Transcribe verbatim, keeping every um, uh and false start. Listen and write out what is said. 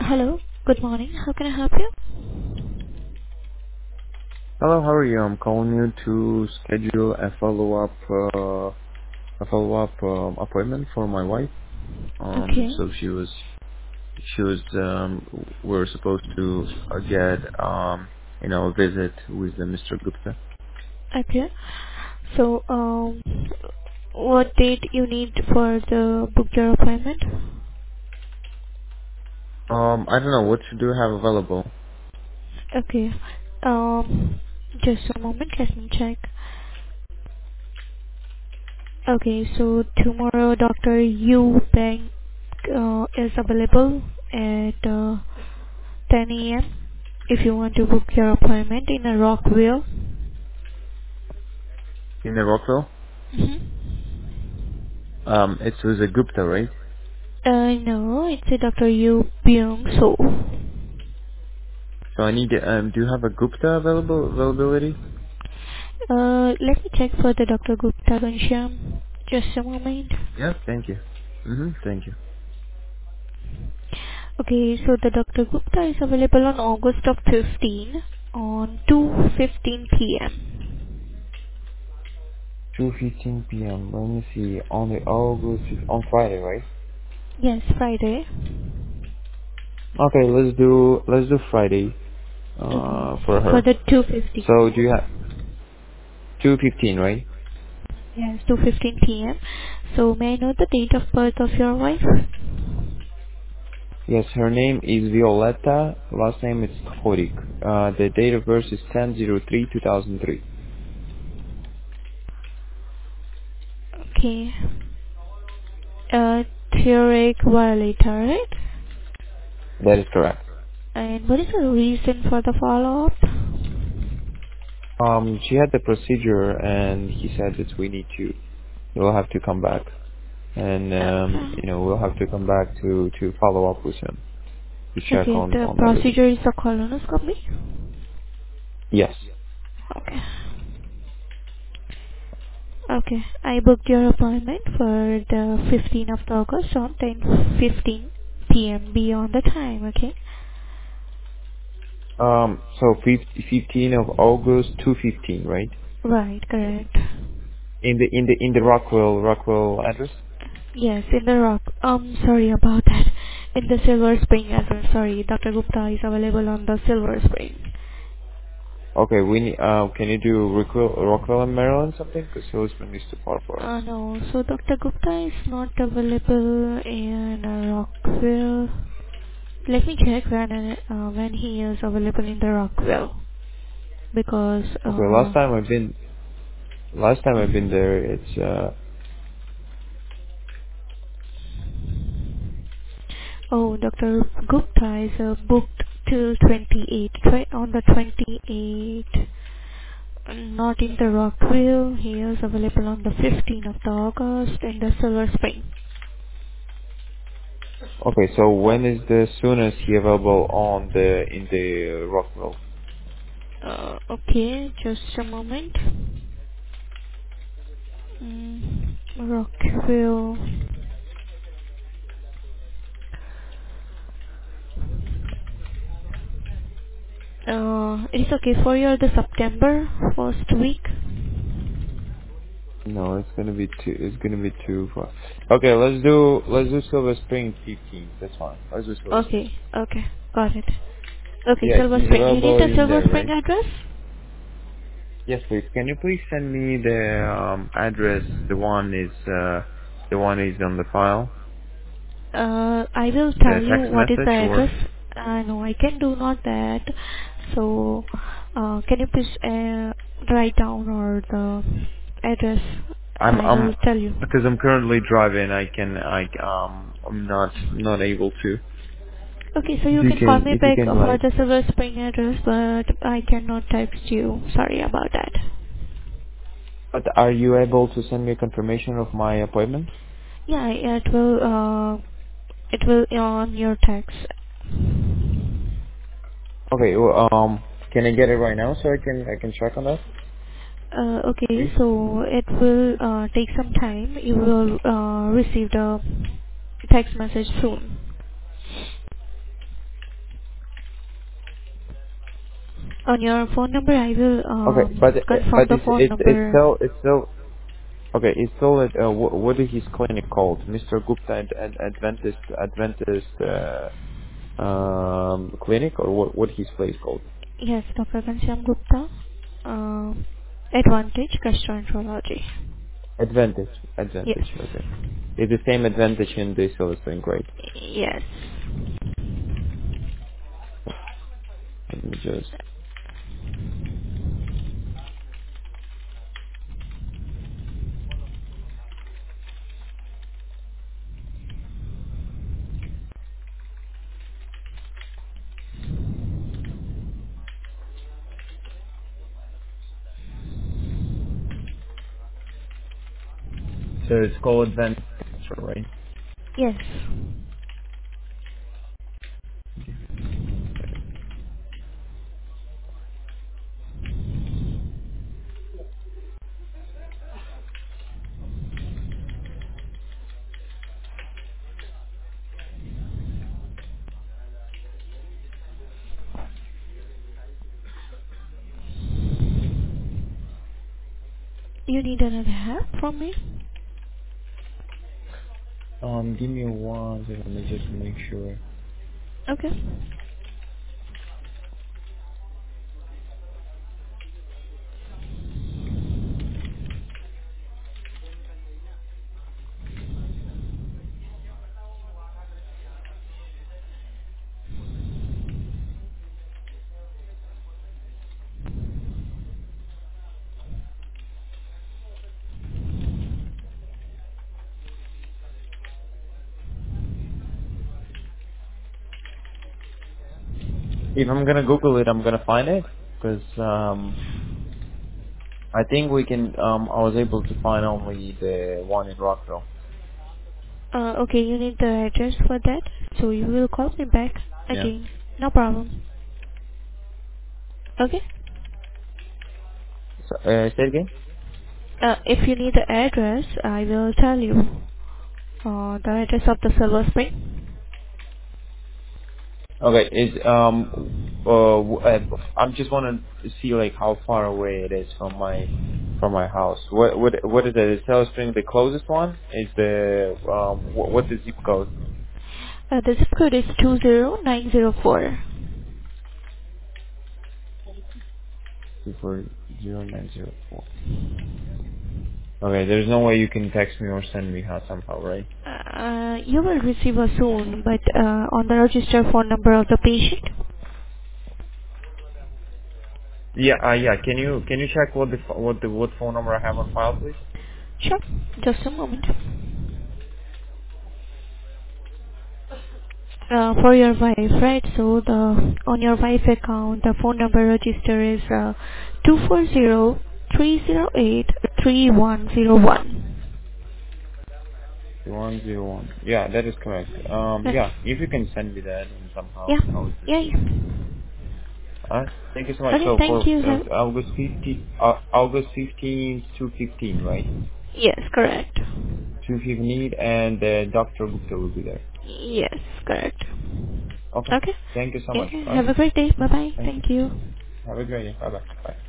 Hello. Good morning. How can I help you? Hello, how are you? I'm calling you to schedule a follow-up uh, a follow-up um, appointment for my wife. Um, Okay. so she was she was um, we are supposed to uh, get um, you know a visit with uh, Mister Gupta. Okay. So, um, what date you need for the book your appointment? Um, I don't know what do you have available Okay. Um, just a moment. Let me check. Okay. So tomorrow, Doctor Yu Bang uh, is available at uh, ten a m. If you want to book your appointment in a Rockville. in the Rockville. Mm-hmm. Um, it's with a Gupta, right? Uh, no, it's a Doctor Yu Byung So. So I need um, do you have a Gupta available availability? Uh, let me check for the Doctor Gupta Ghanshyam. Just a moment. Yeah, thank you. Mhm, thank you. Okay, so the Doctor Gupta is available on August of fifteen on two fifteen p m. two fifteen p m. Let me see. On the August on Friday, right? Yes, Friday. Okay, let's do let's do Friday Okay, uh for for her. the two fifteen. So do you have two fifteen, right? Yes, two fifteen p m. So may I know the date of birth of your wife? Yes, her name is Violetta. Last name is Thorik. Uh, the date of birth is ten zero three two thousand three. Okay. Uh, Theoric violator, right? That is correct. And what is the reason for the follow-up? Um, she had the procedure, and he said that we need to we'll have to come back, and um, Okay. you know we'll have to come back to to follow up with him to check Okay, on the on everything. procedure is a colonoscopy? Yes. Okay. Okay. I booked your appointment for the fifteenth of August on ten fifteen p m. Be on the time, okay? Um, so fifteenth of August, two fifteen, right? Right, correct. In the in the in the Rockwell Rockwell address. Yes, in the rock. Um, sorry about that. In the Silver Spring address. Sorry, Doctor Gupta is available on the Silver Spring. Okay, we need, uh, can you do Rockwell, Rockwell in Maryland something? Because Silver Spring is too far for us. Uh, no, so Doctor Gupta is not available in uh, Rockville. Let me check when uh, when he is available in the Rockville because Okay, uh, last time I've been, last time I've been there, it's, uh, oh, Doctor Gupta is uh, booked till twenty-eight, right? On the twenty-eighth, not in the Rockville. He is available on the fifteenth of the August in the Silver Spring. okay, so when is the soonest he available on the, in the uh, Rockville? Uh, okay, just a moment. Mm, Rockville. Uh, it's okay for you the September first week. No, it's gonna be too, it's gonna be too far. Okay, let's do, let's do Silver Spring fifteen, that's fine. Let's do Silver Spring. Okay, okay, got it. Okay, Yeah, Silver he's Spring. You need available the in Silver there, Spring right? address? Yes, please. Can you please send me the, um, address, the one is, uh, the one is on the file? Uh, I will The tell you text what is the message or? address. Uh, no, I can do not that. So, uh, can you please uh, write down or the address? I'm I I'm will tell you. because I'm currently driving. I can I um I'm not not able to. Okay, so If you you can call can me if you back can for write. the Silver Spring address, but I cannot text you. Sorry about that. But are you able to send me a confirmation of my appointment? Yeah, it will. Uh, it will on your text. Okay. Well, um, can I get it right now so I can I can check on that, Uh, okay, please? so it will uh, take some time. You will uh, receive the text message soon. On your phone number, I will Okay, um, but confirm but the it's phone it's it's number. still it's still okay. It's still at uh, what, what is his clinic called? Mister Gupta and, and Adventist Adventist uh, um clinic, or what what his place called? Yes, Doctor Ghanshyam Gupta, um, Advantage Gastroenterology. Advantage Yes. Advantage. Okay, it's the same Advantage in the Silver Spring, right? Yes. Let me just. So it's called Advantage, right? Yes. You need another help from me? Um, give me one second. Let me just make sure. Okay. If I'm gonna Google it, I'm gonna find it because um, I think we can. Um, I was able to find only the one in Rockville. Uh, okay, you need the address for that, so you will call me back Yeah. again. No problem. Okay? So, uh, say it again. Uh, if you need the address, I will tell you. Uh, the address of the Silver Spring. Okay. Is um uh, w- uh I'm just want to see like how far away it is from my from my house. What what what is it? Is Taylor Spring the closest one? Is the um what, what's the zip code? Uh, the zip code is two zero nine zero four. Two four zero nine zero four. Okay. There's no way you can text me or send me how somehow, right? Uh, you will receive a soon, but uh, on the registered phone number of the patient. Yeah. Uh, yeah. Can you can you check what the pho- what the what phone number I have on file, please? Sure. Just a moment. Uh, for your wife, right? So the on your wife account, the phone number register is uh, two four zero three zero eight three one zero one. One zero one. Yeah, that is correct. Um, Okay. yeah, if you can send me that and somehow Yeah. I would Yeah. proceed. Yeah. Alright, thank you so much. Okay. So Thank for you. uh, Have, August fifteenth, uh, August fifteenth to fifteen, right? yes. Correct. two fifteen, and uh, Doctor Gupta will be there. Yes. Correct. Okay. Okay. Thank you so much. Yeah. Have Alright. a great day. Bye bye. Thank you. Thank you. Have a great day. Bye bye. Bye.